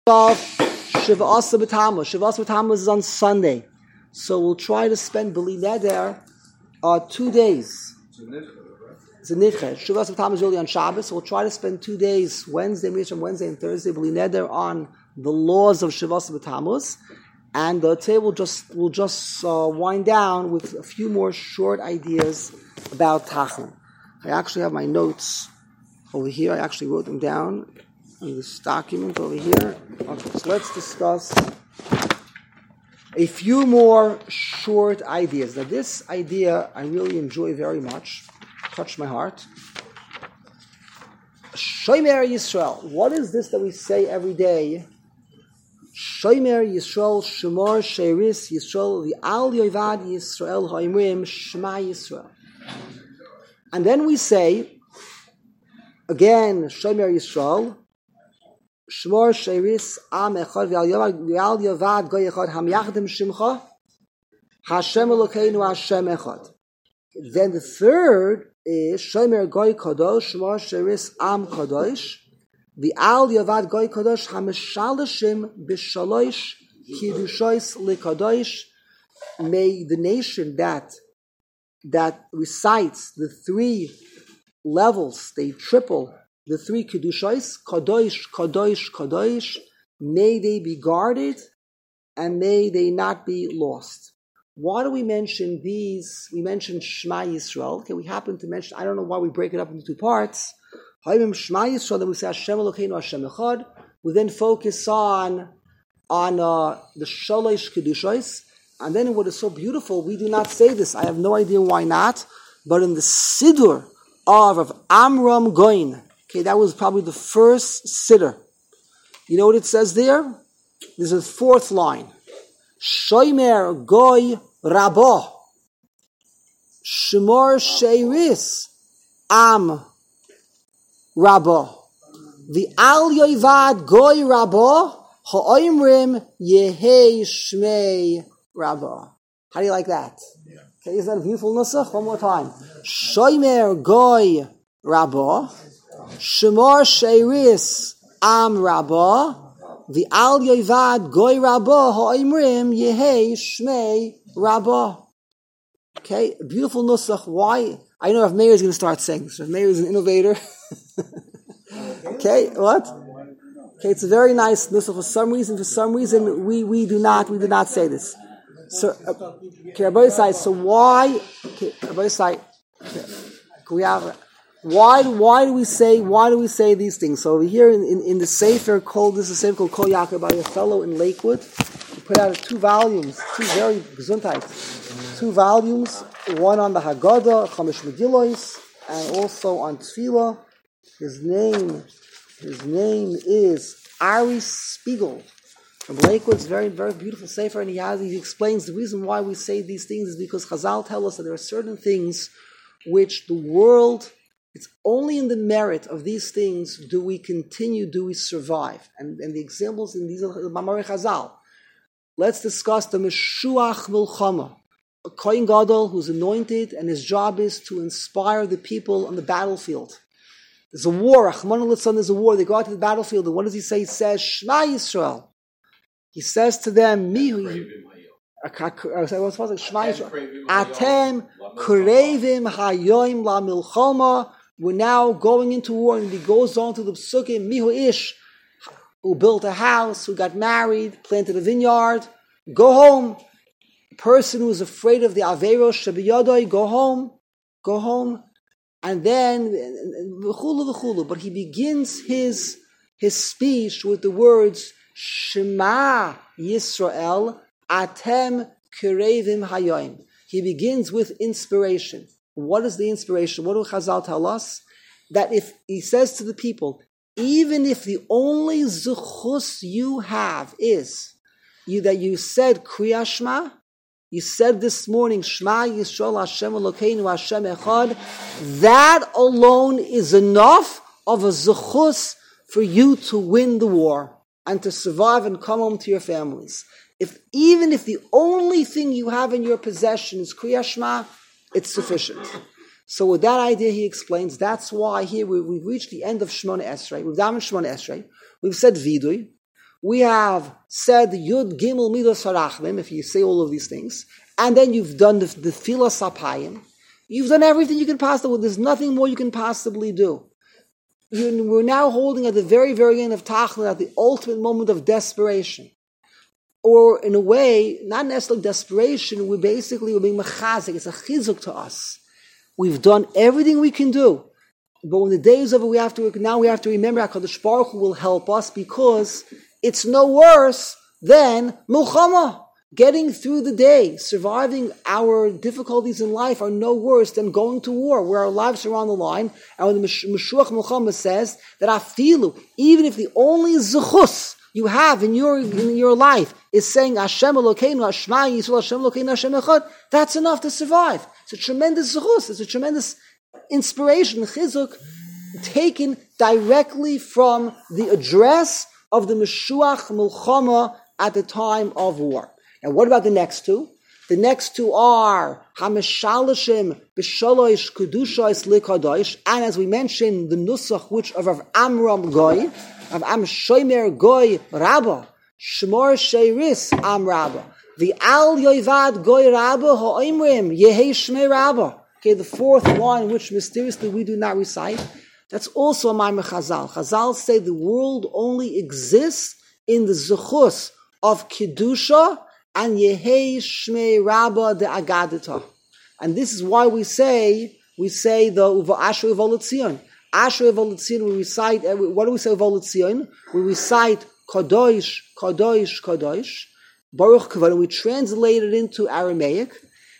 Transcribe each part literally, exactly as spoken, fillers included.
of Shiv'asa B'Tammuz. Shiv'asa B'Tammuz is on Sunday. So we'll try to spend B'li Neder uh, two days. It's a Nidche. Shiv'asa B'Tammuz is really on Shabbos. So we'll try to spend two days, Wednesday, Misham, Wednesday and Thursday, B'li Neder on the laws of Shiv'asa B'Tammuz. And the table will just, will just uh, wind down with a few more short ideas about Tachanun. I actually have my notes over here. I actually wrote them down in this document over here. Okay, so let's discuss a few more short ideas. Now, this idea I really enjoy very much. Touched my heart. Shomer Yisrael. What is this that we say every day? Shomer Yisrael, Shemor Sheiris Yisrael, the Al Yovad Yisrael Ha'imrim, Shema Yisrael. And then we say, again, Shomer Yisrael, Shemor Sheiris Am Echad, V'al Yovad Goy Echad, Ham Yachdim Shimcha, Hashem Elokeinu Hashem Echad. Then the third is Shomer Goy Kadosh, Shemor Sheiris Am Kadosh, V'al Yovad Goy Kadosh, Hameshalashim B'Shalosh Kiddushois L'Kadosh. May the nation that that recites the three levels, they triple the three Kiddushos, Kadosh, Kadosh, Kadosh, may they be guarded and may they not be lost. Why do we mention these? We mentioned Shema Yisrael. Okay, we happen to mention, I don't know why we break it up into two parts. Shema Yisrael, then we say Hashem Elokeinu Hashem Echad. We then focus on, on uh, the Shalosh Kiddushos. And then what is so beautiful, we do not say this. I have no idea why not. But in the Siddur of, of Amram Goin, okay, that was probably the first Siddur. You know what it says there? There's a fourth line. Shomer Goy Rabah. Shemor Sheiris Am Rabah. The Al Yovad Goy Rabah Ha'oimrim Yehei Shmei Rabbah. How do you like that? Yeah. Okay, is that a beautiful nusach? One more time. Shomer Goy Rabbah, Shemor Sheiris Am Rabbah, the Al Yovad Goy Rabbah Ha'imrim Yehei Shmei Rabbah. Okay, beautiful nusach. Why? I know if Meir is going to start saying this. If Meir is an innovator. Okay, what? Okay, it's a very nice nusach. For some reason, for some reason, we, we do not we do not say this. So, uh, okay, Rabbi Yisai, so why, okay, Rabbi Yisai, okay, we have, why, why do we say, why do we say these things? So over here in, in, in the Sefer called, this is a Sefer called Kol Yaakov by a fellow in Lakewood. He put out two volumes, two very gesundheit, two volumes, one on the Haggadah, Chamish Megillos, and also on Tefillah. His name, his name is Ari Spiegel. From Lakewood's very, very beautiful sefer, and he has, he explains the reason why we say these things is because Chazal tell us that there are certain things which the world, it's only in the merit of these things do we continue, do we survive. And, and the examples in these are the Mamari Chazal. Let's discuss the Meshuach Milchama, a Kohen Gadol who's anointed, and his job is to inspire the people on the battlefield. There's a war, Achmana Litzlan, there's a war, they go out to the battlefield, and what does he say? He says, Shema Yisrael. He says to them, Mihu, Atem Kurevim Hayoim La Milchoma. We're now going into war, and he goes on to the Psukim, Mihu Ish, who built a house, who got married, planted a vineyard. Go home. A person who is afraid of the Averos Shabiyadoi, go home. Go home. And then, v'chulu v'chulu. But he begins his, his speech with the words, Shema Yisrael Atem Kirevim Hayoim. He begins with inspiration. What is the inspiration? What do Chazal tell us? That if he says to the people, even if the only zuchus you have is you that you said Kriya Shema, you said this morning Shema Yisrael Hashem Elokeinu Hashem Echad, that alone is enough of a zuchus for you to win the war and to survive and come home to your families. If even if the only thing you have in your possession is Kriya Shema, it's sufficient. So with that idea, he explains, that's why here we, we've reached the end of Shemona Esrei. We've done Shemona Esrei. We've said Vidui. we have said Yud Gimel Midos Harachmim, if you say all of these things, and then you've done the, the Tfilas Sapayim, you've done everything you can possibly do. There's nothing more you can possibly do. You, we're now holding at the very, very end of Tachlin, at the ultimate moment of desperation. Or in a way, not necessarily desperation, we're basically we're being mechazik. It's a chizuk to us. We've done everything we can do. But when the day is over, we have to now we have to remember HaKadosh Baruch Hu will help us, because it's no worse than milchama. Getting through the day, surviving our difficulties in life are no worse than going to war, where our lives are on the line. And when the Meshuach Milchama says that afilu, even if the only zechus you have in your in your life is saying Hashem Elokeinu, Shema Yisrael, Hashem Elokeinu, Hashem Echad, that's enough to survive. It's a tremendous zechus. It's a tremendous inspiration, chizuk, taken directly from the address of the Meshuach Milchama at the time of war. And what about the next two? The next two are Hameshalashim B'Shalosh Kedushos Likadosh, and as we mentioned, the Nusach which of Rav Amram Goy, of Am Shomer Goy Rabba, Shmor Sheiris Am Rabba, the Al Yoivad Goy Rabba Ha'imrim Yehei Shmei Rabba. Okay, the fourth line, which mysteriously we do not recite, that's also a Maimar Chazal. Chazal say the world only exists in the Zechus of Kedusha and Yehei Shmei Rabba de Agadita. And this is why we say, we say the Uva Asher Evolutzion. Asher Evolutzion, we recite, what do we say Evolutzion? We recite Kadosh, Kadosh, Kadosh, Baruch Kavod, and we translate it into Aramaic.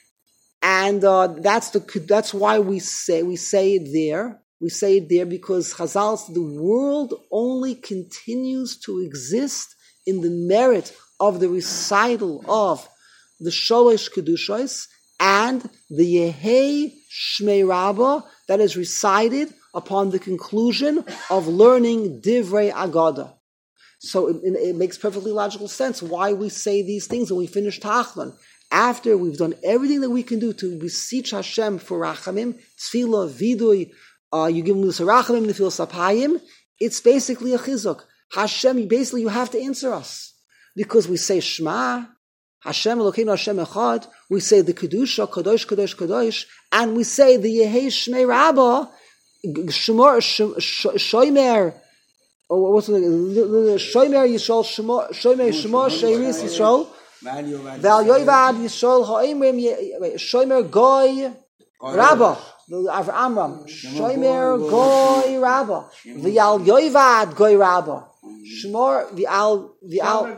And uh, that's the that's why we say we say it there. We say it there because Chazal says the world only continues to exist in the merit of the recital of the Shalosh Kedushos and the Yehei Shmei Rabba that is recited upon the conclusion of learning Divrei Agada. So it, it makes perfectly logical sense why we say these things when we finish Tachlan. After we've done everything that we can do to beseech Hashem for Rachamim, Tefillah, Vidui, uh, you give him the Rachamim, the Tefillah Sapayim, it's basically a chizuk. Hashem, basically you have to answer us. Because we say Shema, Hashem Elokeinu Hashem Echad, we say the Kedusha, Kadosh, Kadosh, Kadosh, and we say the Yehei Shmei Rabba, Shemor, Shomer, or what's the Shomer Yisrael, Shomer, Shemor, Sheiris Yisrael, Val Yoivad Yisrael Ha'imrim, Shomer Goy Rabba, Av Amram, Shomer Goy Rabba, Val Yoivad Goy Rabba. Shmor v'al v'al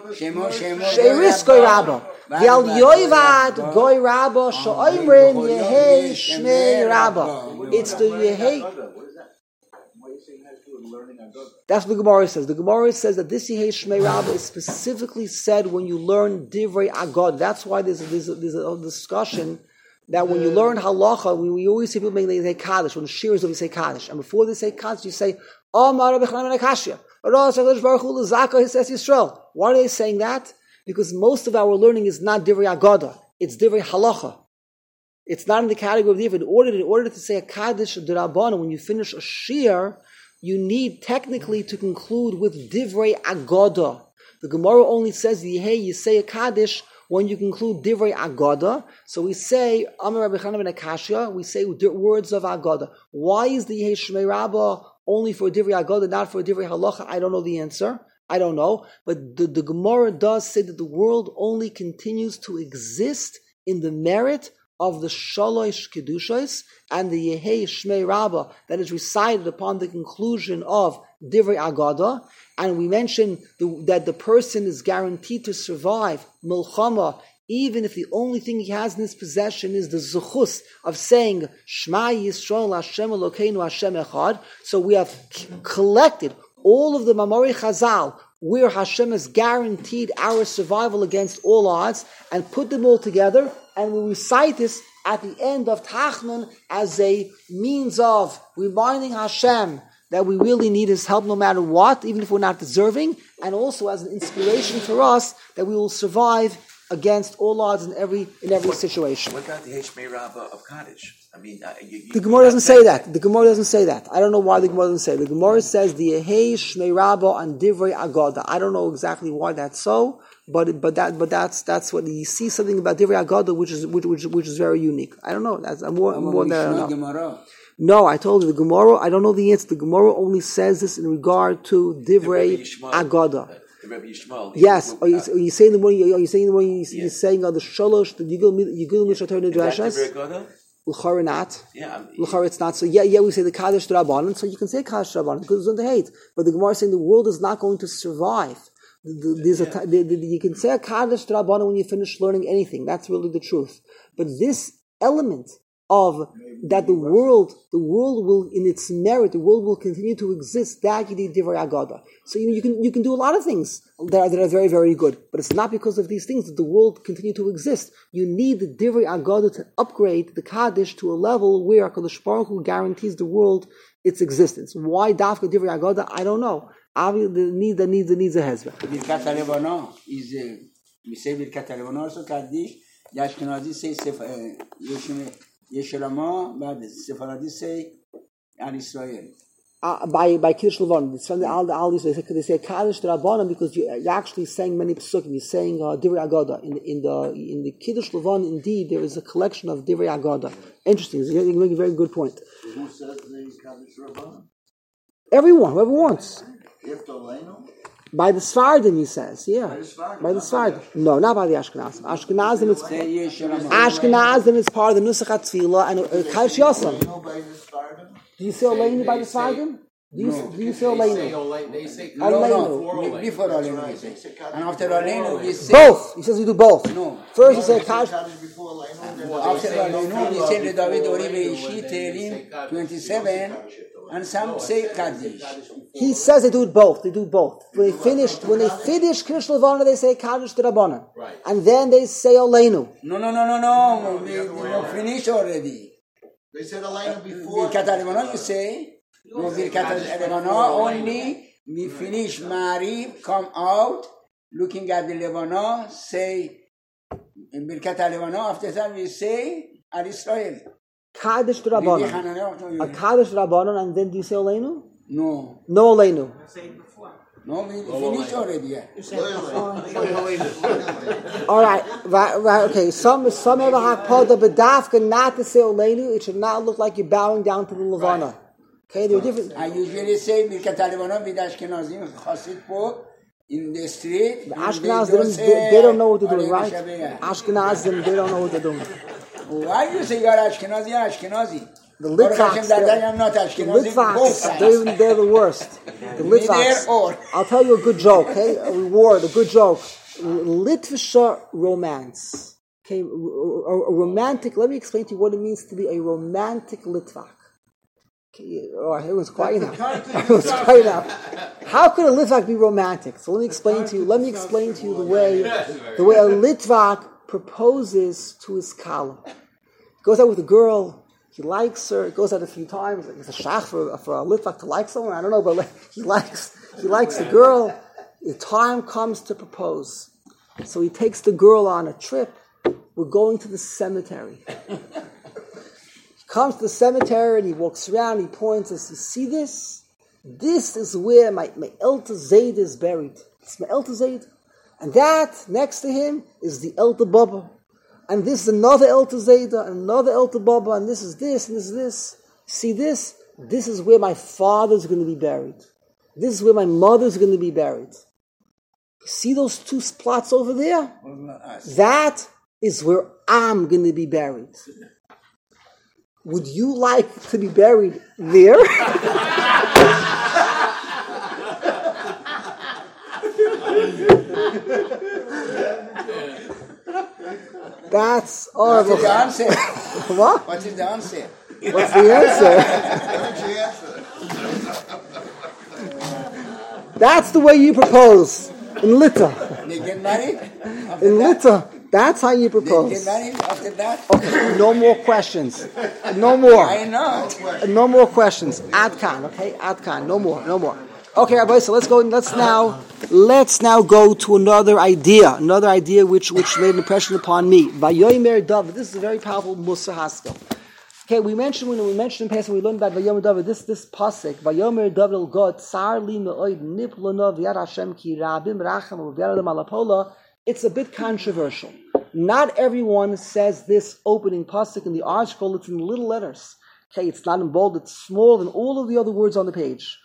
Sheiris Goy Rabba v'al Yoivad Goy Rabba Sho'imrim Yehei Shmei Rabba. It's the Yehei. That's what the Gemara says. The Gemara says that this Yehei Shmei Rabba is specifically said when you learn Divrei Agad. That's why there's a, there's a, there's a discussion that when you learn halacha, we, we always see people make they say Kaddish. When the shirs we say Kaddish, and before they say Kaddish, you say Amar Rabbi Chanan ben Akashya. Why are they saying that? Because most of our learning is not Divrei Agada. It's Divrei Halacha. It's not in the category of Divrei. In order, in order to say a Kaddish D'Rabbanan, when you finish a Shir, you need technically to conclude with Divrei Agada. The Gemara only says, hey, you say a Kaddish when you conclude Divrei Agada. So we say, Amar Rabbi Chanan ben Akashya, we say words of Agada. Why is the Yehei Shmei Rabba only for Divrei Agada, not for Divrei Halacha? I don't know the answer. I don't know. But the, the Gemara does say that the world only continues to exist in the merit of the Shalosh Kedushos and the Yehei Shmei Rabba that is recited upon the conclusion of Divrei Agada. And we mentioned the, that the person is guaranteed to survive Milchama even if the only thing he has in his possession is the zuchus of saying Shema Yisrael Hashem Elokeinu Hashem Echad. So we have c- collected all of the Mamori Chazal where Hashem has guaranteed our survival against all odds and put them all together, and we recite this at the end of Tachnun as a means of reminding Hashem that we really need His help no matter what, even if we're not deserving, and also as an inspiration for us that we will survive against all odds in every in every what, situation. What about the Heshmei Rabbah of Kaddish? I mean, uh, you, you, the Gemara doesn't say that. The Gemara doesn't say that. I don't know why the Gemara doesn't say it. The Gemara says the Yehei Shmei Rabbah on Divrei Agada. I don't know exactly why that's so, but but that but that's that's what you see something about Divrei Agada which is which which which is very unique. I don't know. That's I'm more I'm more than I don't know. No, I told you the Gemara. I don't know the answer. The Gemara only says this in regard to Divrei Agada. Yes, are you, are you saying the morning? Are you saying the morning? You're yeah. saying uh, the shalosh, the yigul yigul mishator nedrashas. L'chara not. Yeah, L'chara it's not. So yeah, yeah, we say the kaddish drabanan. So you can say kaddish drabanan because it's on the hate. But the Gemara is saying the world is not going to survive. The, the, there's yeah. a, the, the, you can say a kaddish drabanan when you finish learning anything. That's really the truth. But this element of that the world, the world will, in its merit, the world will continue to exist. That you need divrei agada. So you know, you can you can do a lot of things that are, that are very very good, but it's not because of these things that the world continue to exist. You need the divrei agada to upgrade the kaddish to a level where Hakadosh Baruch Hu guarantees the world its existence. Why dafka divrei agada? I don't know. Obviously, the need that needs the needs a hezbollah. Birkat HaLevana is we say Birkat HaLevana also kaddish. Ashkenazi say Yeshua. Yeshalama, but Sephardi say Al Israel. Uh, by by Kiddush Levon, it's from the Al Al they say they say Kaddish Rabbanan because you, you're actually saying many psukim. You're saying uh, Divrei Agada in the in the in the Kiddush Levon. Indeed, there is a collection of Divrei Agada. Interesting. You're making a very good point. Who says the Kaddish Rabbanan? Everyone, whoever wants. Yiftolenu? By the Sfardim, he says, yeah. By the Sfardim. By the Sfardim. No, not by the Ashkenazim. Ashkenazim is Ashkenazim is part of the Nusach HaTfilah and Kaddish Yosem. Do you say Oleinu by the Sfardim? Do you, no. do you say Oleinu? They say no, no, before Oleinu we say. And after Oleinu we say... Both! He says you do both. No. First you say Kaddish... After Oleinu we say the David Ori Beishi Tehillim twenty-seven and some say Kaddish. He says they do it both. They do both. When they finished, when they finish Kiddush Levana, they say Kaddish D'Rabbanan. Right. And then they say Oleinu. No, no, no, no, no. We, we finished already. They said Oleinu before. Birkat HaLevana you say... No, Birkat HaLevana only we finish Marib, come out, looking at the Levana, say in Birkat HaLevana, after that we say Al Israel. Kaddish D'Rabbanan. A Kaddish D'Rabbanan, and then do you say Oleinu? No. No Oleinu. No, we finished already. Yeah. All right, right, right. Okay. Some some have a hakpada bedafka not to say Oleinu. It should not look like you're bowing down to the Levana. Right. Okay, there are different. I usually say Birkat HaLevana with Ashkenazim Chassid po in the street. The Ashkenazim they, they don't know what they're doing, right? Ashkenazim they don't know what they're doing. Why do you say you're Ashkenazi? You're Ashkenazi. The Litvaks, they're, I'm not Ashkenazi. The Litvaks, they're, they're the worst. The Litvaks. I'll tell you a good joke, okay? A reward, a good joke. Litvisha romance. Okay, a, a romantic, let me explain to you what it means to be a romantic Litvak. Okay, oh, it was quiet now. It was quiet now. How could a Litvak be romantic? So let me explain to you, let me explain to you the way, the way a Litvak proposes to his kala. He goes out with a girl, he likes her, he goes out a few times, it's a shach for, for a Litvak to like someone, I don't know, but he likes he likes the girl. The time comes to propose. So he takes the girl on a trip. We're going to the cemetery. He comes to the cemetery and he walks around, he points and says, you see this? This is where my, my Elta Zayd is buried. It's my Elta Zayd. And that, next to him, is the Elta Baba. And this is another Elta Zayda, and another Elta Baba, and this is this, and this is this. See this? This is where my father's going to be buried. This is where my mother's going to be buried. See those two plots over there? That is where I'm going to be buried. Would you like to be buried there? That's horrible. What's the answer? What? What is the answer? What's the answer? That's the way you propose in Litta. They get married? In Litta, that's how you propose. They get married after that? Okay, no more questions. No more. I know. No more questions. Adkan, okay? Adkan, no more, no more. Okay, Rabbi, so let's go. Let's now let's now go to another idea. Another idea which which made an impression upon me. Vayomer David. This is a very powerful Musa Haskell. Okay, we mentioned when we mentioned in passing, we learned about Vayomer David. This this pasuk Vayomer David el God Tsar li me'oid niplona v'yad Hashem ki rabim racham v'yad adam alapola. It's a bit controversial. Not everyone says this opening pasuk in the article. It's in little letters. Okay, it's not in bold, it's smaller than all of the other words on the page.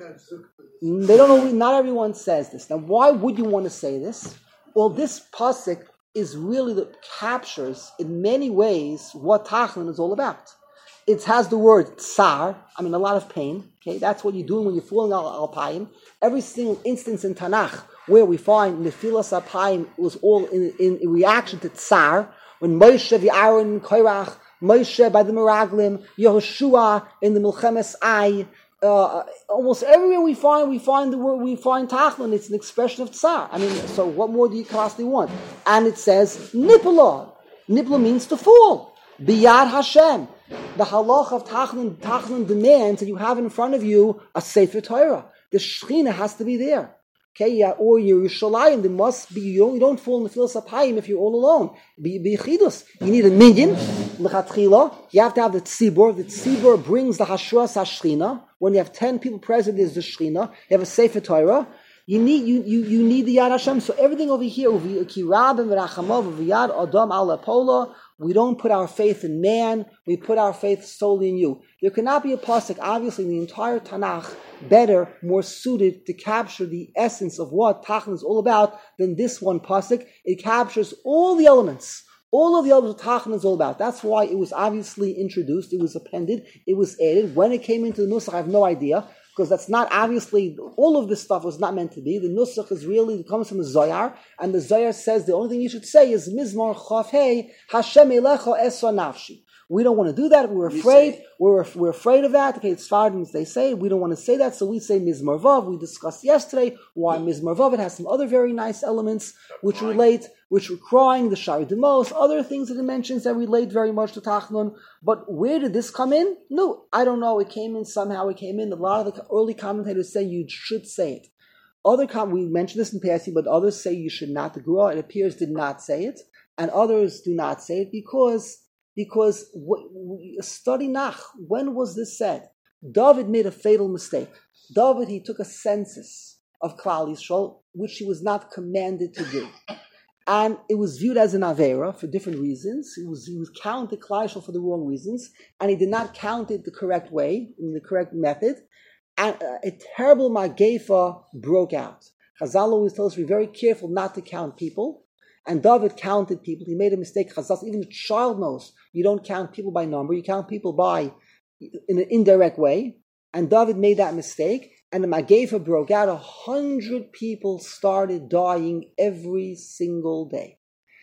They don't know, not everyone says this. Now, why would you want to say this? Well, this pasuk is really that captures, in many ways, what Tachlin is all about. It has the word tsar, I mean, a lot of pain. Okay, that's what you're doing when you're falling al alpayim. Every single instance in Tanakh where we find Nefilas alpayim was all in, in, in reaction to tsar. When Moshe, Aaron, Korach, Moshe by the Meraglim, Yehoshua in the Milchemes Ai. Uh, almost everywhere we find we find the word we find Tachlin. It's an expression of tsar. I mean, so what more do you possibly want? And it says Nipala. Nipala means to fall. Biyad Hashem. The halach of Tachlin, Tachlin demands that you have in front of you a Sefer Torah. The Shechina has to be there. Okay, yeah, or Yerushalayim, there must be, you don't, you don't fall in the Filas Apayim if you're all alone. Be, be chidus. You need a minyan, l'chatchila. You have to have the tzibur. The tzibur brings the Hashuas HaShechina. When you have ten people present, there's the Shechina. You have a Sefer Torah. You need, you, you, you need the Yad Hashem. So everything over here, ki rabim v'rachamov v'yad adam al apola. We don't put our faith in man, we put our faith solely in you. There cannot be a pasuk, obviously, in the entire Tanakh, better, more suited to capture the essence of what Tachlin is all about than this one pasuk. It captures all the elements, all of the elements of Tachlin is all about. That's why it was obviously introduced, it was appended, it was added. When it came into the Nusach, I have no idea, because that's not obviously, all of this stuff was not meant to be. The Nusach is really, it comes from the Zohar, and the Zohar says the only thing you should say is Mizmor Chav Hey, Hashem Elecha Esra Nafshi. We don't want to do that. We're afraid. We're, we're afraid of that. Okay, it's Sfardim, they say. We don't want to say that, so we say Mizmor Vav. We discussed yesterday why Mizmor Vav. It has some other very nice elements which relate, which were crying, the Shari Demos, other things that it mentions that relate very much to Tachlon. But where did this come in? No, I don't know. It came in somehow. It came in. A lot of the early commentators say you should say it. Other com- we mentioned this in passing, but others say you should not. The Gra, it appears, did not say it, and others do not say it because because w- study Nach. When was this said? David made a fatal mistake. David, he took a census of Klal Yisrael, which he was not commanded to do. And it was viewed as an Avera for different reasons. It was, he was counted Klal Yisrael for the wrong reasons, and he did not count it the correct way, in the correct method. And a, a terrible Magefa broke out. Chazal always tells us to be very careful not to count people. And David counted people. He made a mistake. Chazal, even a child knows you don't count people by number. You count people by in an indirect way. And David made that mistake. And the Magefa broke out. A hundred people started dying every single day.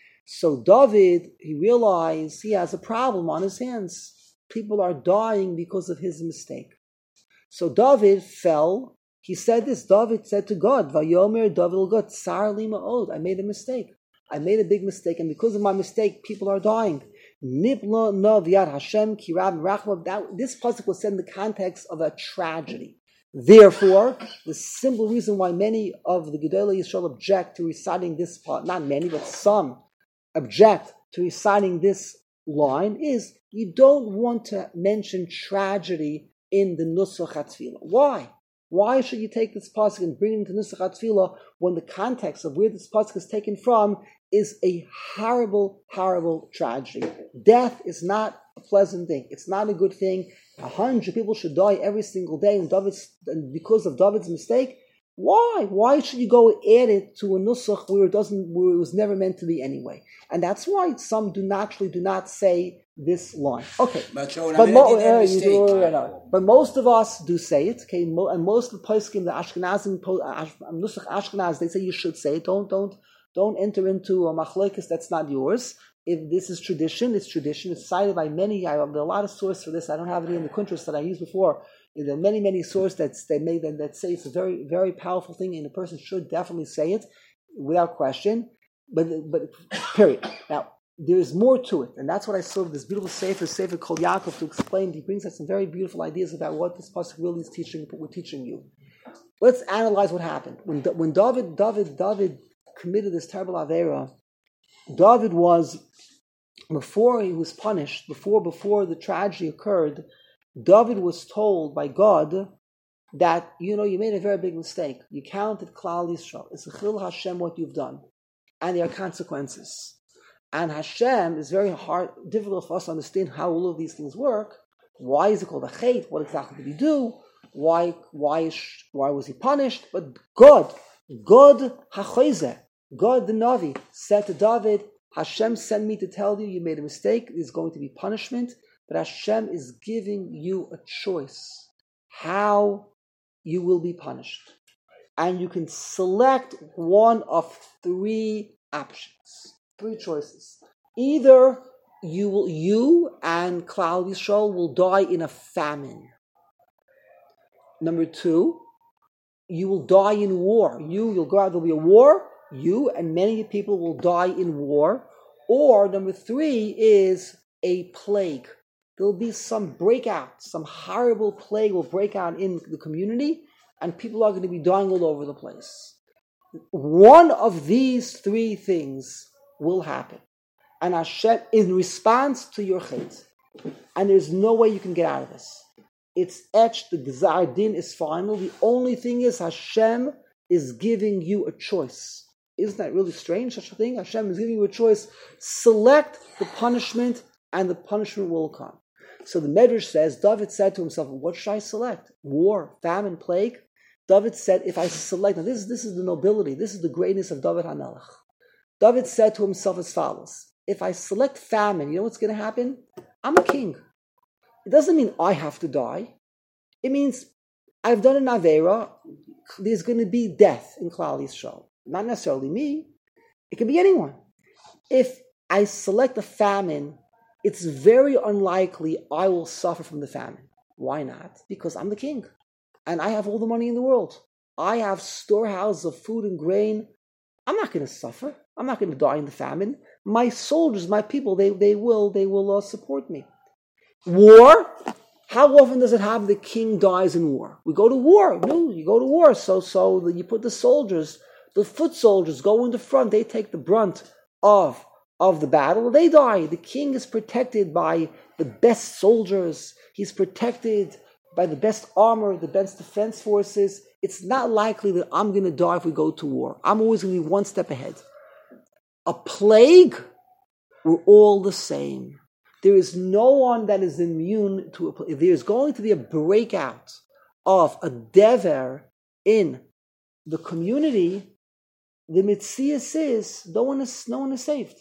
So David, he realized he has a problem on his hands. People are dying because of his mistake. So David fell. He said this. David said to God, "Vayomer David God, Tsar li ma'od. I made a mistake. I made a big mistake, and because of my mistake, people are dying." Nipla no v'yad Hashem ki rab rachmav. That this pasuk was said in the context of a tragedy. Therefore, the simple reason why many of the Gedolei Yisrael object to reciting this part, not many, but some object to reciting this line, is you don't want to mention tragedy in the Nusach HaTfilah. Why? Why should you take this pasuk and bring it into Nusach HaTfilah when the context of where this pasuk is taken from is a horrible, horrible tragedy? Death is not a pleasant thing. It's not a good thing. A hundred people should die every single day, and David's, and because of David's mistake. Why? Why should you go add it to a nusach where it doesn't, where it was never meant to be anyway? And that's why some do naturally do not say this line. Okay, but, so but, mo- uh, you do, uh, no. But most of us do say it. Okay, mo- and most of the poskim, the Ashkenazim, nusach Ashkenaz, they say you should say it. Don't, don't, don't enter into a machlokes that's not yours. If this is tradition, it's tradition. It's cited by many. I, there are a lot of sources for this. I don't have it here in the contrast that I used before. There are many, many sources that they made that, that say it's a very, very powerful thing, and a person should definitely say it without question. But, but period. Now there is more to it, and that's what I saw this beautiful sefer, sefer Kol Yaakov, to explain. He brings us some very beautiful ideas about what this pasuk really is teaching. We're teaching you. let's analyze what happened. When, when David, David, David committed this terrible Avera, David was, before he was punished, before, before the tragedy occurred, David was told by God that, you know, you made a very big mistake. You counted Klal Yisrael. It's a Chil Hashem what you've done. And there are consequences. And Hashem is very hard, difficult for us to understand how all of these things work. Why is it called a chait? What exactly did he do? Why, why, why was he punished? But God, God HaChoyzeh, God the Navi, said to David, Hashem sent me to tell you you made a mistake. There's going to be punishment. But Hashem is giving you a choice how you will be punished. And you can select one of three options, three choices. Either you will, you and Klal Yisrael will die in a famine. Number two, you will die in war. You, you'll go out, there'll be a war. You and many people will die in war. Or number three is a plague. There'll be some breakout, some horrible plague will break out in the community, and people are going to be dying all over the place. One of these three things will happen. And Hashem, in response to your chait, and there's no way you can get out of this. It's etched, the Gzar Din is final. The only thing is Hashem is giving you a choice. Isn't that really strange, such a thing? Hashem is giving you a choice. Select the punishment, and the punishment will come. So the Medrash says, David said to himself, what should I select? War, famine, plague? David said, if I select, now this, this is the nobility, this is the greatness of David HaMelech. David said to himself as follows, if I select famine, you know what's going to happen? I'm a king. It doesn't mean I have to die. It means I've done an Avera, there's going to be death in Klal Yisrael. Not necessarily me. It can be anyone. If I select a famine, it's very unlikely I will suffer from the famine. Why not? Because I'm the king. And I have all the money in the world. I have storehouses of food and grain. I'm not going to suffer. I'm not going to die in the famine. My soldiers, my people, they, they will, they will uh, support me. War? How often does it happen the king dies in war? We go to war. No, you go to war. So, so you put the soldiers, the foot soldiers go in the front. They take the brunt of, of the battle. They die. The king is protected by the best soldiers. He's protected by the best armor, the best defense forces. It's not likely that I'm going to die if we go to war. I'm always going to be one step ahead. A plague, we're all the same. There is no one that is immune to a plague. If there's going to be a breakout of a dever in the community, the mitzias is no one is no one is saved.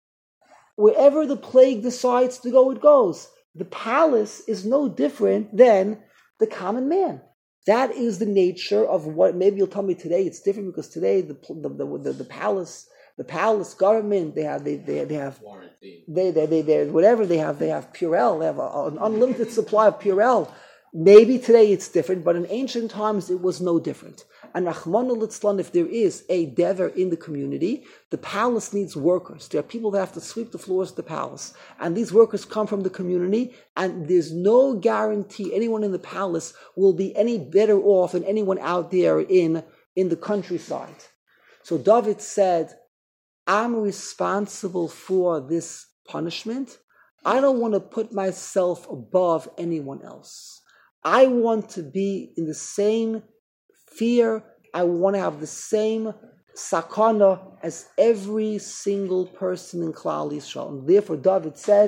Wherever the plague decides to go, it goes. The palace is no different than the common man. That is the nature of what. Maybe you'll tell me today it's different because today the the the, the, the palace. The palace government, they have, they they, they have, they they they they whatever they have, they have Purell, they have a, an unlimited supply of Purell. Maybe today it's different, but in ancient times it was no different. And Rachmana litzlan, if there is a dever in the community, the palace needs workers. There are people that have to sweep the floors of the palace, and these workers come from the community. And there's no guarantee anyone in the palace will be any better off than anyone out there in in the countryside. So David said, I'm responsible for this punishment. I don't want to put myself above anyone else. I want to be in the same fear. I want to have the same sakana as every single person in Klal Yisrael. And therefore David said,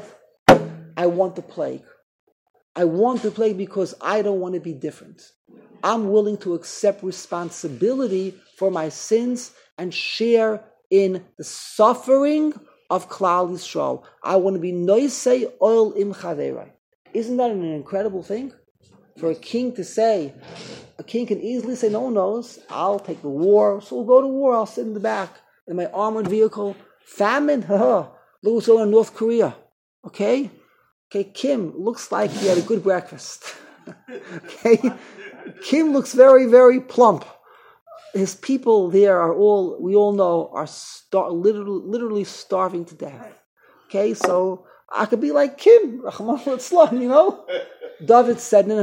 I want the plague. I want the plague because I don't want to be different. I'm willing to accept responsibility for my sins and share in the suffering of Klal Yisrael. I want to be noisei oil im chaverei. Isn't that an incredible thing? For a king to say, a king can easily say, no one knows, I'll take the war, so we'll go to war, I'll sit in the back in my armored vehicle. Famine, haha, look what's going on in North Korea. Okay? Okay, Kim looks like he had a good breakfast. Okay? Kim looks very, very plump. His people there are all, we all know, are star- literally, literally starving to death. Okay, so I could be like Kim, Rachmana litzlan, you know? David said, no, no, no.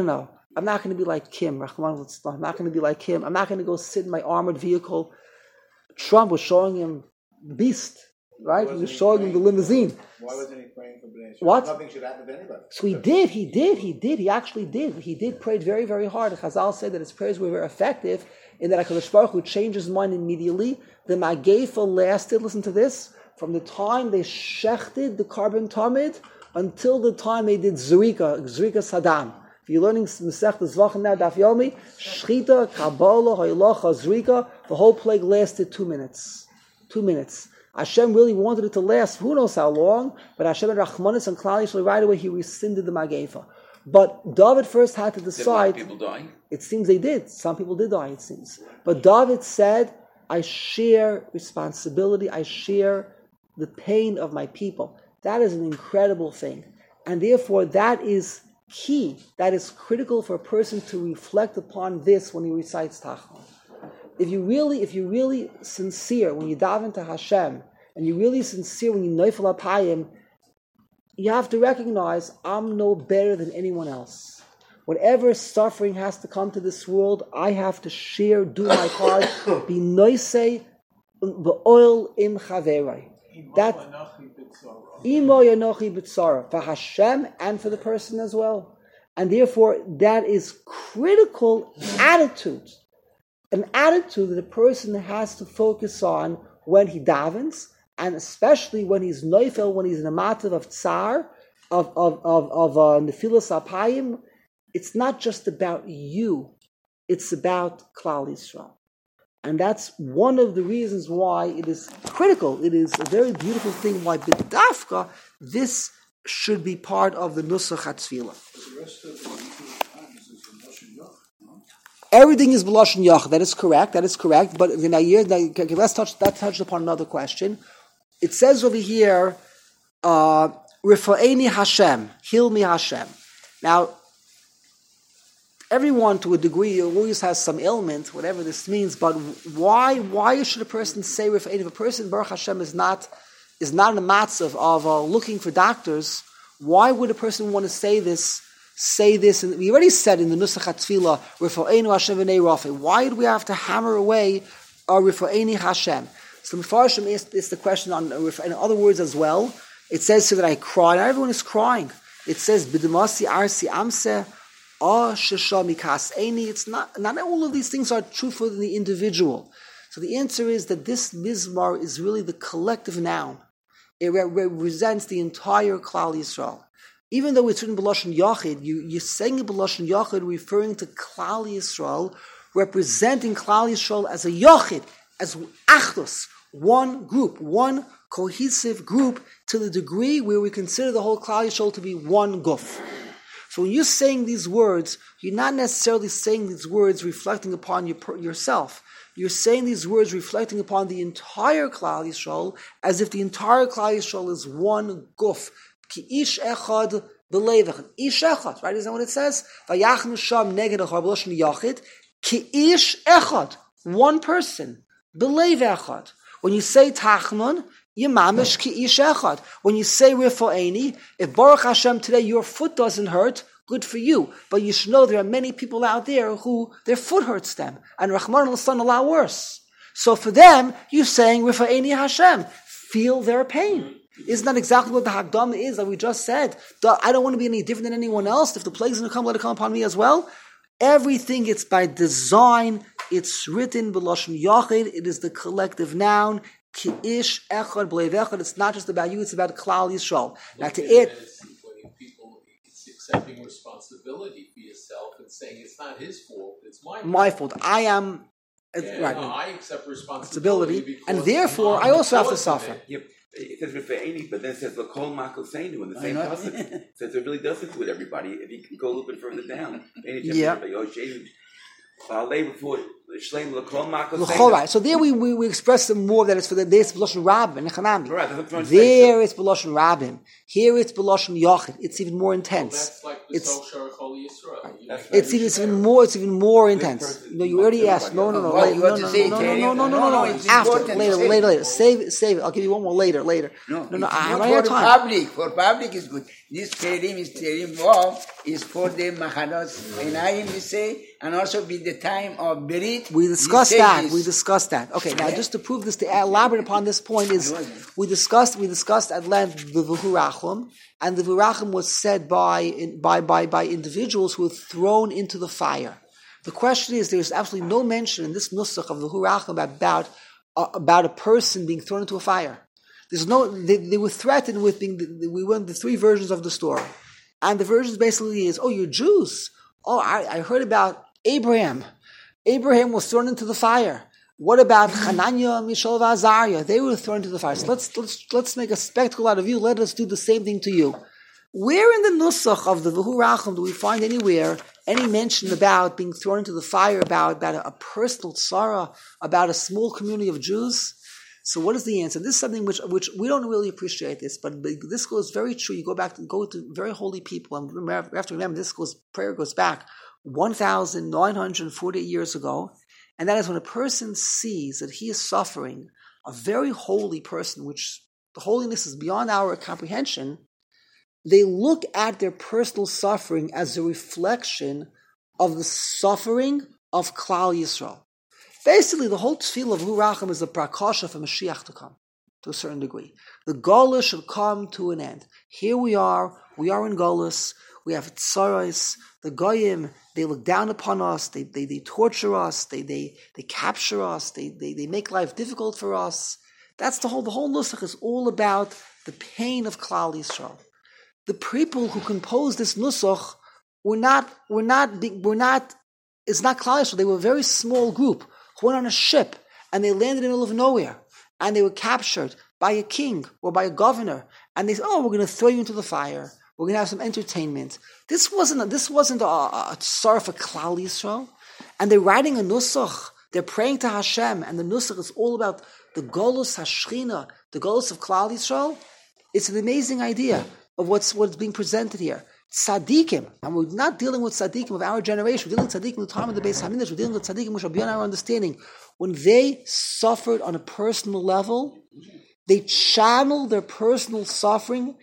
I'm not going to be like Kim. Rahman, I'm not going to be like Kim. I'm not going to go sit in my armored vehicle. Trump was showing him beast, right? He was showing him the limousine. Why wasn't he praying for Bnei Yisrael? What? Nothing should happen to anybody. So he did, he did, he did, he actually did. He did pray very, very hard. Chazal said that his prayers were very effective in that HaKadosh Baruch Hu changed his mind immediately. The Magefa lasted, listen to this, from the time they shechted the carbon tamid until the time they did Zerika, Zerika Saddam. If you're learning Masech Zvachim now, Daf Yomi, Shchita, Kabbalah, Haylacha, Zerika, the whole plague lasted two minutes. Two minutes. Hashem really wanted it to last who knows how long, but Hashem and Rachmanis and Klal Yisrael, right away he rescinded the Magefa. But David first had to decide. Did people die? It seems they did. Some people did die, it seems. But David said, I share responsibility, I share the pain of my people. That is an incredible thing. And therefore that is key, that is critical for a person to reflect upon this when he recites Tachon. If you really, if you're really sincere when you daven to Hashem, and you're really sincere when you neifel apayim, you have to recognize I'm no better than anyone else. Whatever suffering has to come to this world, I have to share, do my part, be noisei b'oil im chaverai. That imo yanochi b'tzara for Hashem and for the person as well, and therefore that is critical attitude. An attitude that a person has to focus on when he davens, and especially when he's neifel, when he's in a matter of tsar, of of of of uh, nefilas apayim. It's not just about you; it's about Klal Yisrael, and that's one of the reasons why it is critical. It is a very beautiful thing why b'dafka this should be part of the nusach hatzvila. Everything is b'lashon yach. That is correct. That is correct. But now, let's touch that. Touched upon another question. It says over here, uh, "Rifa'eni Hashem, heal me Hashem." Now, everyone to a degree always has some ailment, whatever this means. But why? Why should a person say "Rifa'eni"? If a person Baruch Hashem is not is not in a matzav of uh, looking for doctors, why would a person want to say this? Say this, and we already said in the Nusach HaTfilah, Rifa'enu Hashem v'nei Rafi. Why do we have to hammer away our Rifa'eni Hashem? So the Mefarshim is, is the question on, in other words as well. It says so that I cry. Now everyone is crying. It says, B'demasi arsi amse, ah shesha mikas eini. It's not, not all of these things are true for the individual. So the answer is that this Mizmar is really the collective noun. It re- represents the entire Klal Yisrael. Even though it's written b'lashon yachid, you, you're saying it b'lashon yachid, referring to Klal Yisrael, representing Klal Yisrael as a yachid, as achdus, one group, one cohesive group, to the degree where we consider the whole Klal Yisrael to be one guf. So when you're saying these words, you're not necessarily saying these words reflecting upon your, yourself. You're saying these words reflecting upon the entire Klal Yisrael, as if the entire Klal Yisrael is one guf. Ki ish echad b'levach. Ish echad, right? Isn't that what it says? Vayachnu sham neged echad b'lashon yachid. Ki ish echad. One person. B'lev echad. When you say tachnon, you mamish ki ish echad. When you say rifa'eni, if Baruch Hashem today your foot doesn't hurt, good for you. But you should know there are many people out there who their foot hurts them. And Rahman al-San a lot worse. So for them, you're saying rifa'eni Hashem. Feel their pain. Isn't that exactly what the Hagdama is that we just said? I don't want to be any different than anyone else. If the plague's going to come, let it come upon me as well. Everything, it's by design. It's written b'lashon yachid. It is the collective noun. Ki ish echad b'leiv echad. It's not just about you. It's about Klal Yisrael. Now to it, people, it's accepting responsibility for yourself and saying it's not his fault. It's my fault. My fault. I am. Yeah, right. No, I accept responsibility, and therefore I also have to suffer. Yep. It says Rifa'eni, but then it says L'kol Makosenu in the same pasuk. It says it really does include everybody. If you can go a little bit further down. Yeah. I'll lay before Shleim L'Kol Makol L'chorah. So there we, we, we express them more that it's for the there it's B'loshen Rabbim and Echanami. Right, that's what I'm There it's B'loshen Rabbim. Here it's B'loshen Yochid. It's even more intense. That's like the It's- Soshar Choli Yisrael. You That's know, It's even, it's even more. It's even more intense. You know, you already asked. No, no, no, What wait, you no, want no, to say, no, no, Terry? no, no, no, No, no, no, no. it's After, important. later, Say it. later, later. Save it, save it. I'll give you one more later, later. No, no, no. it's I not don't have for time. public. For public is good. This Terim is Terim Vav is for the Machalos Enayim, we say, and also with the time of Berit. We discussed that. this. We discussed that. Okay, now Yeah. just to prove this, to elaborate upon this point is we discussed we discussed at length the V'hurachim, and the V'hurachim was said by by by by individuals who were thrown into the fire. The question is, there's absolutely no mention in this nusach of the V'hurachim about uh, about a person being thrown into a fire. There's no. They, they were threatened with being. We went the three versions of the story, and the versions basically is, oh, you're Jews. Oh, I, I heard about Abraham. Abraham was thrown into the fire. What about Hananiah, Mishael, and Azariah? They were thrown into the fire. So let's let's let's make a spectacle out of you. Let us do the same thing to you. Where in the nusach of the V'hurachim do we find anywhere any mention about being thrown into the fire, about, about a, a personal tzara, about a small community of Jews? So what is the answer? This is something which which we don't really appreciate this, but this goes very true. You go back to go to very holy people, and remember, we have to remember this goes prayer goes back one thousand nine hundred forty years ago, and that is when a person sees that he is suffering, a very holy person, which the holiness is beyond our comprehension. They look at their personal suffering as a reflection of the suffering of Klal Yisrael. Basically, the whole tefillah of V'hurachim is a prakasha for Mashiach to come, to a certain degree. The Golus should come to an end. Here we are, we are in Golus, we have tsaros, the Goyim, they look down upon us, they they, they torture us, they they they capture us, they, they they make life difficult for us. That's the whole, the whole nusach is all about the pain of Klal Yisrael. The people who composed this nusach were not, were not, were not, it's not Klal Yisrael, they were a very small group who went on a ship and they landed in the middle of nowhere and they were captured by a king or by a governor and they said, oh, we're going to throw you into the fire. We're going to have some entertainment. This wasn't a, this wasn't a, a tsar for Klal Yisrael. And they're writing a nusach. They're praying to Hashem, and the nusach is all about the golus hashchina, the golus of Klal Yisrael. It's an amazing idea of what's what's being presented here. Tzaddikim, and we're not dealing with tzaddikim of our generation. We're dealing with tzaddikim in the time of the Beis Hamidrash. We're dealing with tzaddikim which are beyond our understanding. When they suffered on a personal level, they channeled their personal suffering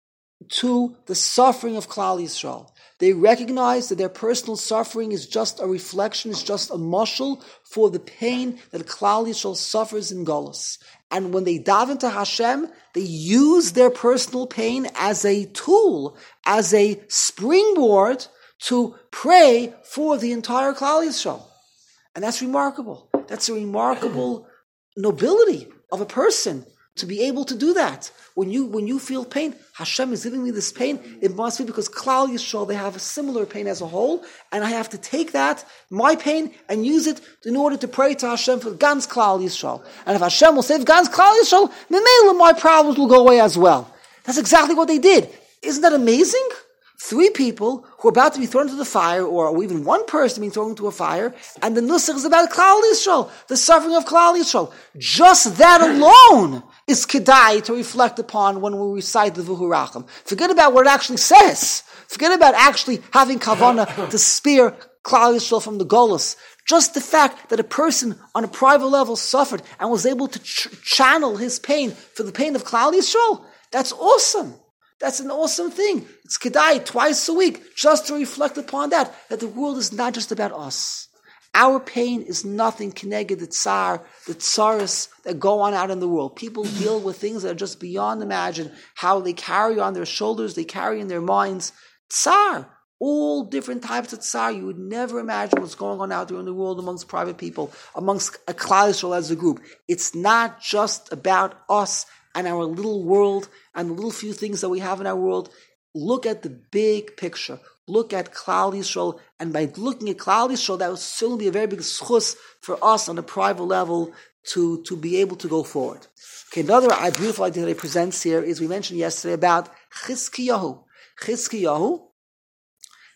to the suffering of Klal Yisrael. They recognize that their personal suffering is just a reflection, is just a mashal for the pain that Klal Yisrael suffers in Golus. And when they daven to Hashem, they use their personal pain as a tool, as a springboard to pray for the entire Klal Yisrael. And that's remarkable. That's a remarkable nobility of a person to be able to do that. When you when you feel pain, Hashem is giving me this pain, it must be because Klal Yisrael, they have a similar pain as a whole, and I have to take that, my pain, and use it in order to pray to Hashem for Gans Klal Yisrael. And if Hashem will save Gans Klal Yisrael, Memela, my problems will go away as well. That's exactly what they did. Isn't that amazing? Three people who are about to be thrown into the fire, or even one person being thrown into a fire, and the nusach is about Klal Yisrael, the suffering of Klal Yisrael. Just that alone is kedai to reflect upon when we recite the V'hurachim. Forget about what it actually says. Forget about actually having kavanah to spear Klal Yisrael from the Golus. Just the fact that a person on a private level suffered and was able to ch- channel his pain for the pain of Klal Yisrael, that's awesome. That's an awesome thing. It's kedai twice a week just to reflect upon that, that the world is not just about us. Our pain is nothing keneged the tsar, the tsaris that go on out in the world. People deal with things that are just beyond imagine, how they carry on their shoulders, they carry in their minds. Tsar, all different types of tsar. You would never imagine what's going on out there in the world amongst private people, amongst a Klal Yisrael as a group. It's not just about us and our little world and the little few things that we have in our world. Look at the big picture. Look at Klal Yisrael, and by looking at Klal Yisrael, that would certainly be a very big schus for us on a private level to, to be able to go forward. Okay, another beautiful idea that he presents here is we mentioned yesterday about Chizkiyahu. Chizkiyahu,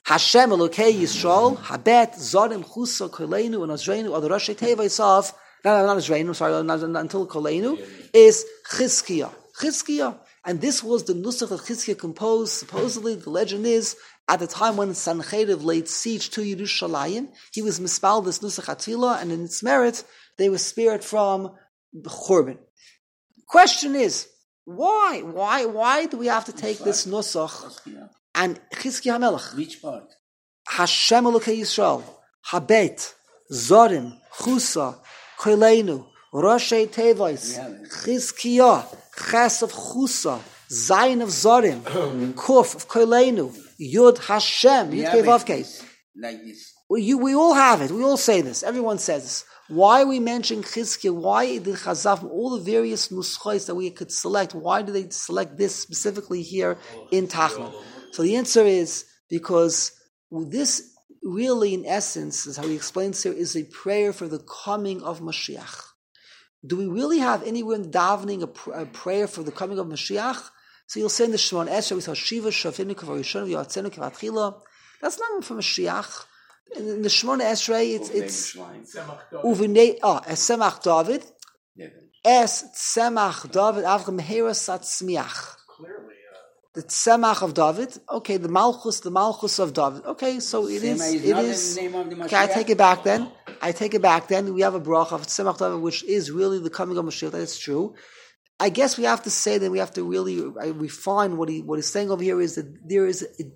Hashem Elokei Yisrael, Habet, Zodim, Chusa, Koleinu, and Azreinu, or the Rosh Teva of, no, no, not Azreinu, sorry, not, not until Koleinu, is Chizkiah. Chizkiah. And this was the Nusach that Chizkiah composed. Supposedly, the legend is, at the time when Sancheriv laid siege to Yerushalayim, he was mispal this Nusach Atila, and in its merit, they were spared from the Churban. Question is, why? Why Why do we have to take this Nusach and Chizkiah HaMelech? Which part? Hashem Elokei Yisrael, Habet, Zorim, Chusa, Koleinu, Roshei Tevois, Chizkiah, Ches of Chusa, Zayin of Zorim, Kuf of Koleinu, Yud Hashem, Yud Kevavke. Like this. We, you, we all have it. We all say this. Everyone says this. Why are we mentioning Chizkiah? Why did Chazal, from all the various nuschos that we could select, why did they select this specifically here in Tachma? So the answer is because this really, in essence, is how he explains here, is a prayer for the coming of Mashiach. Do we really have anywhere in davening a, pr- a prayer for the coming of Mashiach? So you'll say in the Shemon Esrei, we saw Shiva, Shafinu, Kavarishonu, Yatzenu, Kavatchila. That's not for Mashiach. In, in the Shemon Esrei, it's, it's, Uvinei, oh, Es Semach David, Es Tzemach David, Avram Mehera Satzmiach. Clearly, uh, The Tzemach of David, okay, the Malchus, the Malchus of David. Okay, so it is, Sema is it not is, the name of the okay, I Mashiach. take it back then. I take it back then. We have a bracha of Tzemach David, which is really the coming of Mashiach. That is true. I guess we have to say that we have to really refine what he what he's saying over here is that there is a,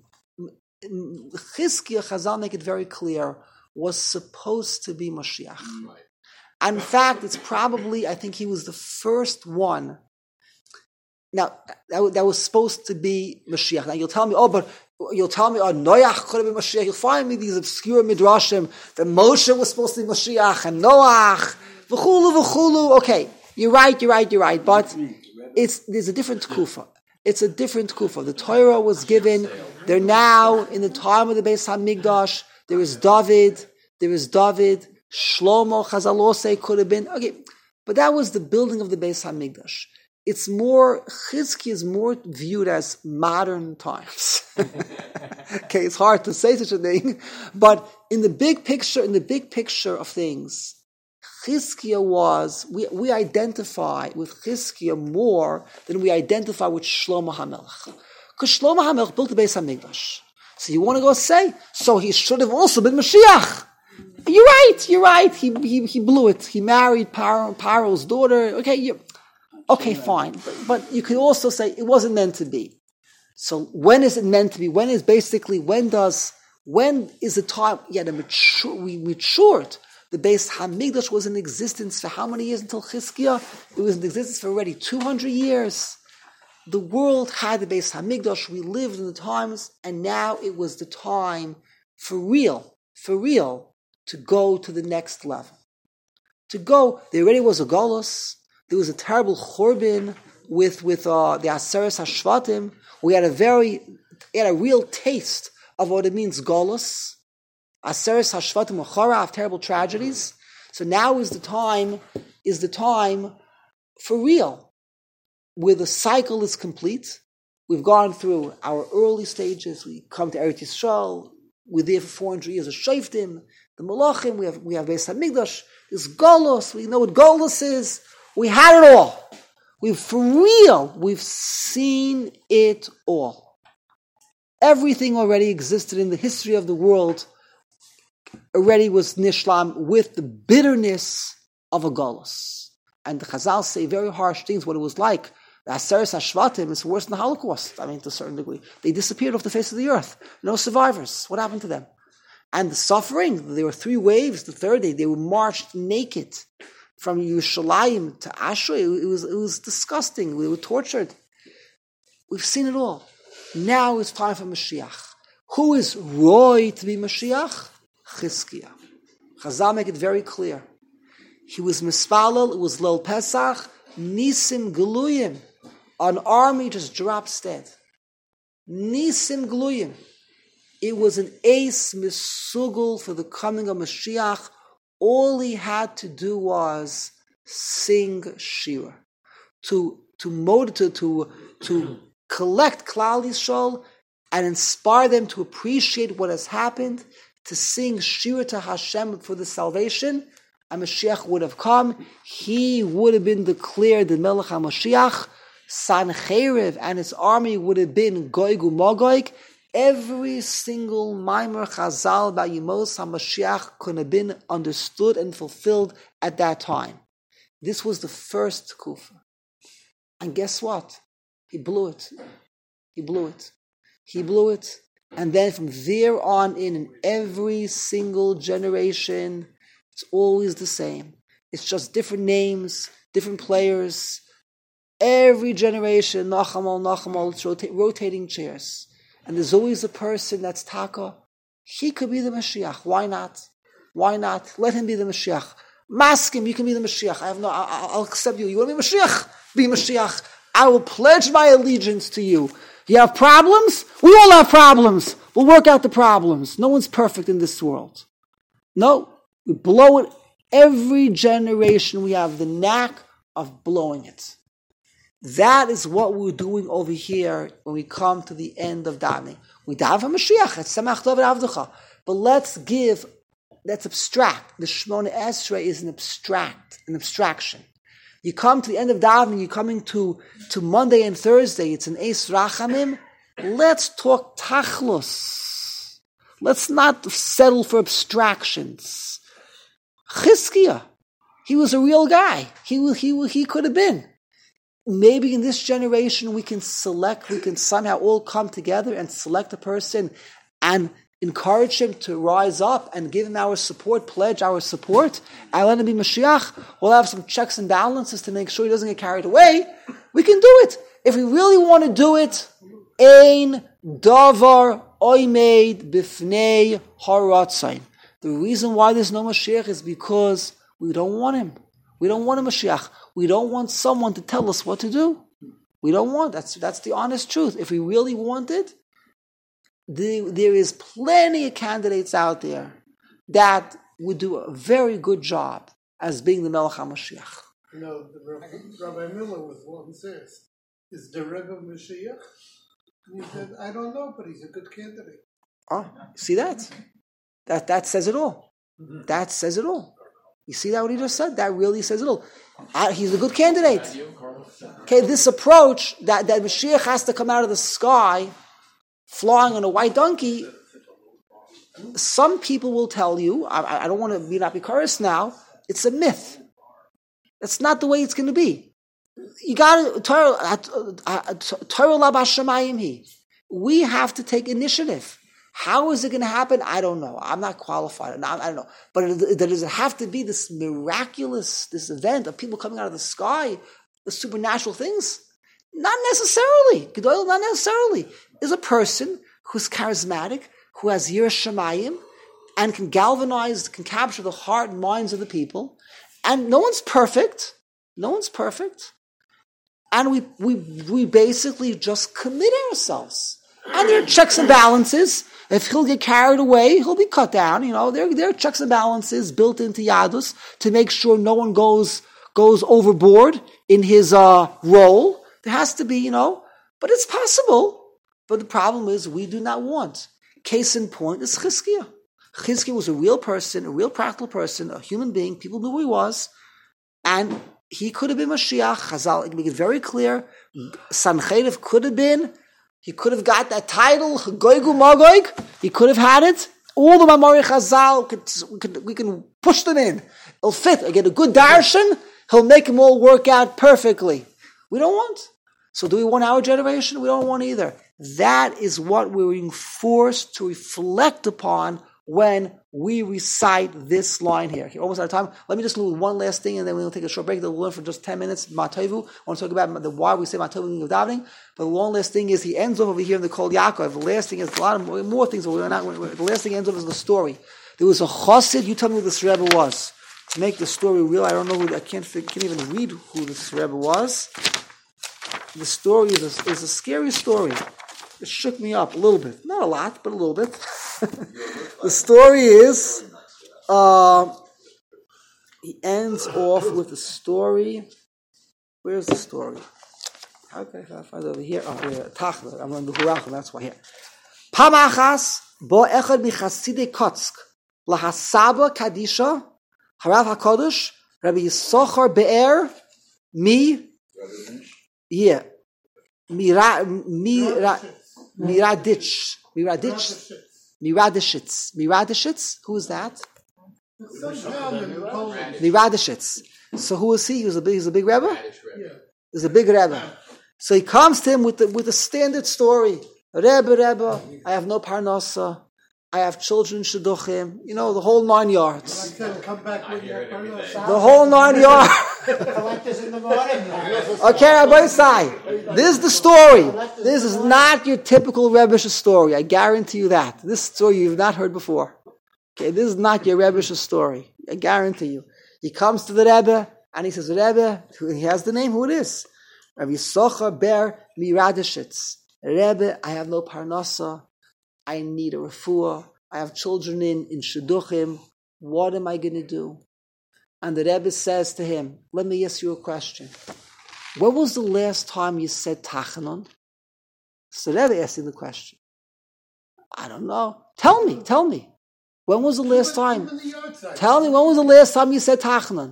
Chizkiah, Chazal make it very clear, was supposed to be Mashiach. right. And in fact, it's probably, I think he was the first one. Now, that, that was supposed to be Mashiach. Now, you'll tell me, oh, but you'll tell me, oh, Noach could have been Mashiach. You'll find me these obscure midrashim that Moshe was supposed to be Mashiach and Noach, v'chulu, v'chulu. Okay, you're right, you're right, you're right. But it's there's a different kufa. It's a different kufa. The Torah was given. They're now in the time of the Beis Hamikdash. There is David. There is David. Shlomo, Chazalose could have been. Okay, but that was the building of the Beis Hamikdash. It's more, Chizkiah is more viewed as modern times. Okay, it's hard to say such a thing, but in the big picture, in the big picture of things, Chizkiah was, we, we identify with Chizkiah more than we identify with Shlomo HaMelech. Because Shlomo HaMelech built the Beis HaMikdash. So you want to go say, so he should have also been Mashiach. You're right, you're right, he he, he blew it. He married Paro, Paro's daughter. Okay, you Okay, fine. But, but you could also say it wasn't meant to be. So when is it meant to be? When is basically, when does, when is the time, yeah, the mature, we matured. The Beis Hamikdash was in existence for how many years until Chizkiah? It was in existence for already two hundred years. The world had the Beis Hamikdash. We lived in the times, and now it was the time for real, for real, to go to the next level. To go, there already was a Golus. There was a terrible churban with with uh, the Aseres Hashvatim. We had a very, we had a real taste of what it means Golus. Aseres Hashvatim Achara, of terrible tragedies. So now is the time, is the time for real, where the cycle is complete. We've gone through our early stages. We come to Eretz Yisrael. We're there for four hundred years of Shoftim, the Malachim. We have we have Beis Hamikdash. There's Golus. We know what Golus is. We had it all. We've, for real, we've seen it all. Everything already existed in the history of the world, already was nishlam with the bitterness of a Golus. And the Chazal say very harsh things, what it was like. The Aseres Hashvatim is worse than the Holocaust, I mean, to a certain degree. They disappeared off the face of the earth. No survivors. What happened to them? And the suffering, there were three waves. The third day, they were marched naked from Yerushalayim to Ashur. It was, it was disgusting. We were tortured. We've seen it all. Now it's time for Mashiach. Who is Roy to be Mashiach? Chizkiah. Chazal make it very clear. He was Mispalel, it was Lil Pesach, Nisim Geluyim. An army just dropped dead. Nisim Geluyim. It was an ace misugul for the coming of Mashiach. All he had to do was sing Shira. To to motivate, to, to to collect Klal Yisrael and inspire them to appreciate what has happened, to sing Shira to Hashem for the salvation, and Mashiach would have come. He would have been declared the Melech HaMashiach. Sancheriv and his army would have been Goig u'Magog. Every single Maimer Chazal by Yemos HaMashiach could have been understood and fulfilled at that time. This was the first Kufa. And guess what? He blew it. He blew it. He blew it. And then from there on in, in every single generation, it's always the same. It's just different names, different players. Every generation, Nachamal, Nachamal, it's rota- rotating chairs. And there's always a person that's Taka. He could be the Mashiach. Why not? Why not? Let him be the Mashiach. Mask him, you can be the Mashiach. I have no, I, I'll accept you. You want to be Mashiach? Be Mashiach. I will pledge my allegiance to you. You have problems? We all have problems. We'll work out the problems. No one's perfect in this world. No, we blow it. Every generation we have the knack of blowing it. That is what we're doing over here when we come to the end of davening. We daven for Mashiach. It's Samach Tov Avdecha. But let's give, let's abstract. The Shemona Esrei is an abstract, an abstraction. You come to the end of davening, you're coming to, to Monday and Thursday, it's an Eis Rachamim. Let's talk Tachlos. Let's not settle for abstractions. Chizkiah, he was a real guy. He, he, he could have been. Maybe in this generation we can select, we can somehow all come together and select a person and encourage him to rise up and give him our support, pledge our support, and let him be Mashiach. We'll have some checks and balances to make sure he doesn't get carried away. We can do it. If we really want to do it, Ein davar oimeid bifnei haratzain. The reason why there's no Mashiach is because we don't want him. We don't want a Mashiach. We don't want someone to tell us what to do. We don't want. That's that's the honest truth. If we really wanted, the, there is plenty of candidates out there that would do a very good job as being the Melech HaMashiach. You know, the Rabbi, Rabbi Miller was one who says, "Is the Rebbe Mashiach?" And he said, "I don't know, but he's a good candidate." Oh, see that? That that says it all. That says it all. You see that what he just said? That really says it all. Uh, he's a good candidate. Okay, this approach that, that Mashiach has to come out of the sky flying on a white donkey, some people will tell you, I, I don't want to be not be cursed now, it's a myth. That's not the way it's going to be. You got to, we have to take initiative. How is it going to happen? I don't know. I'm not qualified. I don't know. But does it have to be this miraculous, this event of people coming out of the sky, the supernatural things? Not necessarily. Gedol, not necessarily. Is a person who's charismatic, who has Yiras Shamayim, and can galvanize, can capture the heart and minds of the people. And no one's perfect. No one's perfect. And we we we basically just commit ourselves. And there are checks and balances. If he'll get carried away, he'll be cut down. You know, there, there are checks and balances built into Yadus to make sure no one goes goes overboard in his uh, role. There has to be, you know, but it's possible. But the problem is we do not want. Case in point is Chizkiah. Chizkiah was a real person, a real practical person, a human being. People knew who he was. And he could have been Mashiach. Chazal make it very clear. Sancheriv could have been. He could have got that title, Goig u'Magog. He could have had it. All the Mamori Chazal, we can, we can push them in. It'll fit. I get a good darshan. He'll make them all work out perfectly. We don't want. So do we want our generation? We don't want either. That is what we're being forced to reflect upon when we recite this line here. Okay, almost out of time. Let me just do one last thing, and then we'll take a short break. We'll learn for just ten minutes. Matovu. I want to talk about the why we say Matovu in davening. But the one last thing is he ends off over here in the Kol Yaakov. The last thing is a lot of more, more things. But we're not. We're, the last thing ends off is the story. There was a chassid. You tell me who this Rebbe was. To make the story real, I don't know who. I can't. Can't even read who this Rebbe was. The story is a, is a scary story. It shook me up a little bit. Not a lot, but a little bit. The story is, uh, he ends off with a story. Where's the story? Okay, I find it over here. Oh, here, Tachla. I'm on the Hurachim, that's why here. Pamachas bo echad michaside Kotsk lahasaba kadisha harav hakodesh Rabbi Yisachar Be'er mi yeah mira mira miradich miradich miradishitz miradishitz. Who is that? Miradishitz. So who is he? He was a big. He's a big rebbe. Yeah. He's a big rebbe. So he comes to him with the with the standard story. Rebbe, Rebbe, I have no parnasa. I have children shidduchim. You know, the whole nine yards. I said, come back with your parnasa. The whole nine yards. Collect this in the morning. Okay, Rabbi Sai. This is the story. This is not your typical Rebbe's story. I guarantee you that. This story you've not heard before. Okay, this is not your Rebbe's story. I guarantee you. He comes to the Rebbe and he says, Rebbe, he has the name, who it is. Rabbi Yisachar Ber Miradishitz. Rebbe, I have no parnasa. I need a refuah. I have children in, in shidduchim. What am I going to do? And the Rebbe says to him, let me ask you a question. When was the last time you said Tachanon? So the Rebbe asked him the question. I don't know. Tell me, tell me. When was the last time? Tell me, when was the last time you said Tachanon?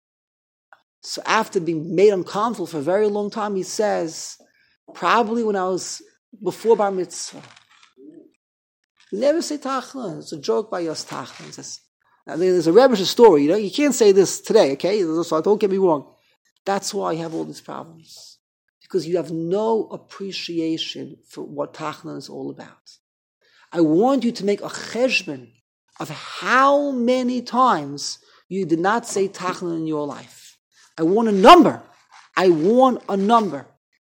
So after being made uncomfortable for a very long time, he says, probably when I was before Bar Mitzvah. You never say Tachanon. It's a joke by Yos Tachanon. Says, now, there's a Rebbe's story. You know, you can't say this today, okay? So don't get me wrong. That's why you have all these problems. Because you have no appreciation for what Tachanon is all about. I want you to make a cheshbon of how many times you did not say Tachanon in your life. I want a number. I want a number.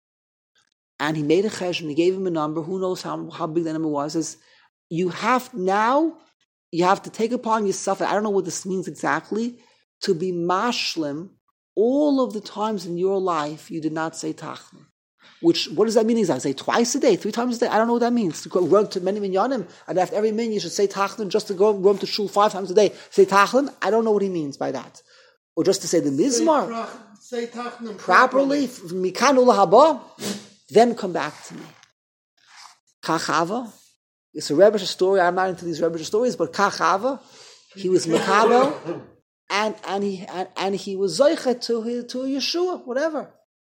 And he made a cheshbon. He gave him a number. Who knows how, how big that number was. Says, you have now, you have to take upon yourself, I don't know what this means exactly, to be mashlim all of the times in your life you did not say Tachanon. Which, what does that mean exactly? Say twice a day, three times a day? I don't know what that means. To go run to many minyanim, and after every minyan you should say Tachanon, just to go run to shul five times a day. Say Tachanon? I don't know what he means by that. Or just to say the mizmar. Say Tachanon properly, mikan ulahaba, then come back to me. Kachava. It's a Rebbe's story. I'm not into these Rebbe's stories, but Kachava, he was Mekabel, and and he and, and he was Zoichet to to Yeshua, whatever.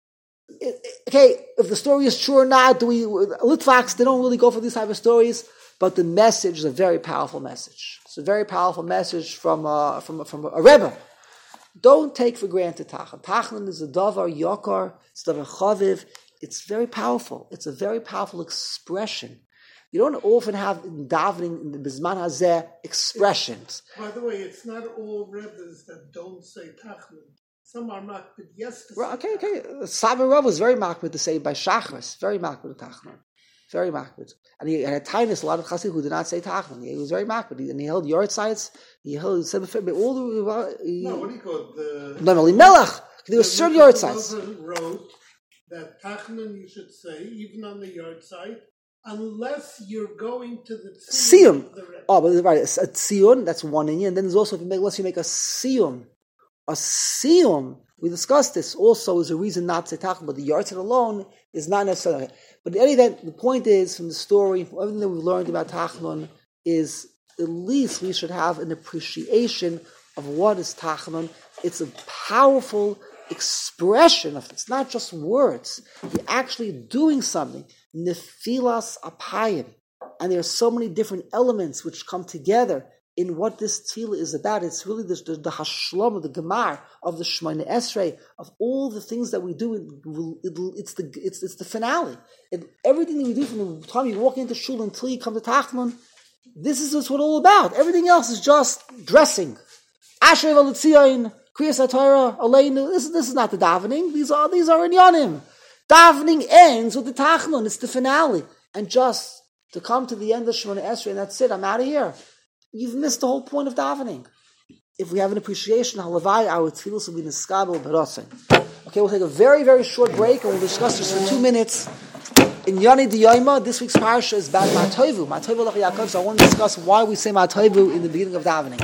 It, it, okay, if the story is true or not, do we Litvaks, they don't really go for these type of stories, but the message is a very powerful message. It's a very powerful message from uh, from from a Rebbe. Don't take for granted Tachan. Tachan is a davar yokar, it's a davar chaviv. It's very powerful. It's a very powerful expression. You don't often have in davening in the Bizman Hazeh expressions. By the way, it's not all Rebbes that don't say Tachanon. Some are makbid yes to say Right, okay, okay. Savar Rav was very makbid to say by Shachris. Very makbid to Tachanon. Very makbid. And he had a tinus, a lot of Chassid who did not say Tachanon. He was very makbid. And he held yard sites. He held all the... He, no, what do you call it? The, no, no, Melech. There were certain yard sites. Wrote that Tachanon you should say, even on the yard site, unless you're going to the Siyum. Oh, but right, a Siyum, that's one in you. And then there's also, if you make, unless you make a Siyum. A Siyum, we discussed this, also is a reason not to say Tachanon, but the yard site alone is not necessarily. But in any event, the point is, from the story, from everything that we've learned about Tachanon, is at least we should have an appreciation of what is Tachanon. It's a powerful expression of it. It's not just words. You're actually doing something. Nefilas apayim. And there are so many different elements which come together in what this tefillah is about. It's really the, the, the hashlam of the gemar, of the Shemona Esrei, of all the things that we do. It, it, it's, the, it's, it's the finale. And everything that we do from the time you walk into shul until you come to Tachnon, this is what it's all about. Everything else is just dressing. Ashrei v'letzion, Kriyas HaTorah, Aleinu. This, this is not the davening. These are these are inyanim. Davening ends with the Tachnon. It's the finale. And just to come to the end of Shemona Esrei, and that's it, I'm out of here. You've missed the whole point of davening. If we have an appreciation, halavai, our tefillos will be niskabel b'rosen. Okay, we'll take a very, very short break, and we'll discuss this for two minutes. In Yoni D'Yoyma, this week's parsha is about Matoivu. Matoivu Lach Yaakov, so I want to discuss why we say Matoivu in the beginning of davening.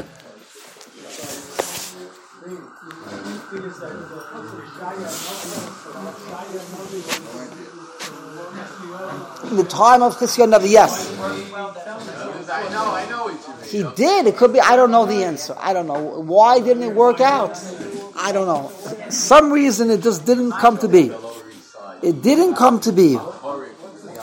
in the time of Chizkiyahu Navi, yes. I know, I know what you mean. He did. It could be, I don't know the answer. I don't know. Why didn't it work out? I don't know. Some reason it just didn't come to be. It didn't come to be.